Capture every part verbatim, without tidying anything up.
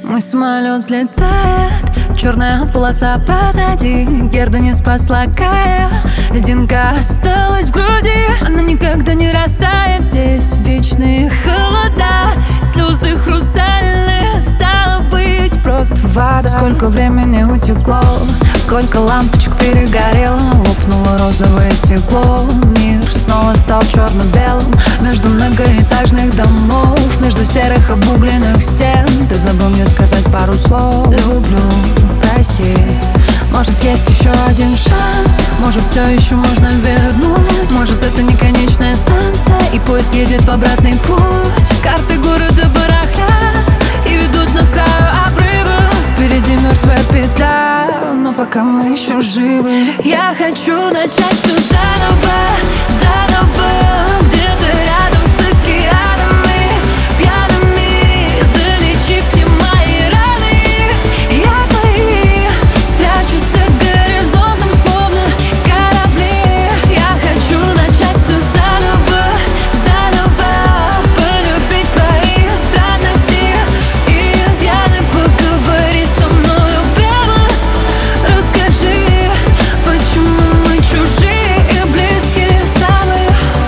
Мой самолет взлетает, черная полоса позади. Герда не спасла Кая, лединка осталась в груди. Она никогда не растает, здесь вечные холода. Слезы хрустальные, стало быть просто вода. Сколько времени утекло, сколько лампочек перегорело. Лопнуло розовое стекло, мир снова стал черно-белым. Между многоэтажных домов, между серых обугленных стен. Ты забыл мне сказать пару слов. Люблю, прости. Может, есть еще один шанс, может, все еще можно вернуть. Может, это не конечная станция, и поезд едет в обратный путь. Карты города барахлят и ведут нас к краю обрыва. Впереди мертвая петля, но пока мы еще живы. Я хочу начать все заново, заново. Где-то рядом с океанами пьяными, залечив все мои раны. Я твои, спрячусь за горизонтом, словно корабли. Я хочу начать все заново, заново. Полюбить твои странности и изъяны. Поговори со мною прямо, расскажи, почему мы чужие и близкие самые.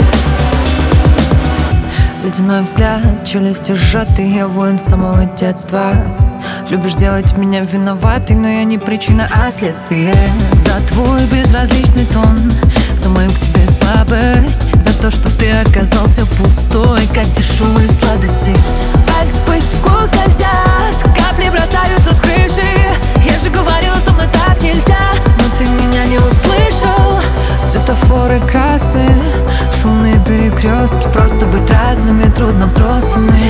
Ледяной взгляд, челюсти сжаты, я воин с самого детства. Любишь делать меня виноватой, но я не причина, а следствие. За твой безразличный тон, за мою к тебе слабость, за то, что ты оказался пустой, как дешевые сладости. Пальцы по стеклу скользят, капли бросаются с крыши. Я же говорила, со мной так нельзя, но ты меня не услышал. Светофоры красные, шумные перекрестки. Просто быть разными трудно взрослыми.